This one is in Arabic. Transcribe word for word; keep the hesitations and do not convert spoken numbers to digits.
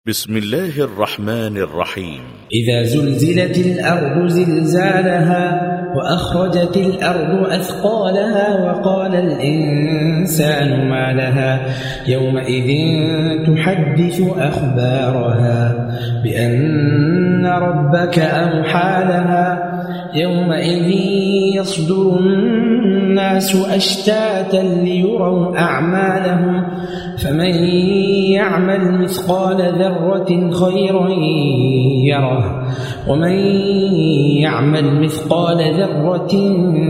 بسم الله الرحمن الرحيم. إذا زلزلت الأرض زلزالها وأخرجت الأرض أثقالها وقال الإنسان ما لها يومئذ تحدث أخبارها بأن ربك أوحى لها يومئذ يصدر الناس أشتاتا ليروا أعمالهم فمن يعمل مثقال ذرة خيرا يره ومن يعمل مثقال ذرة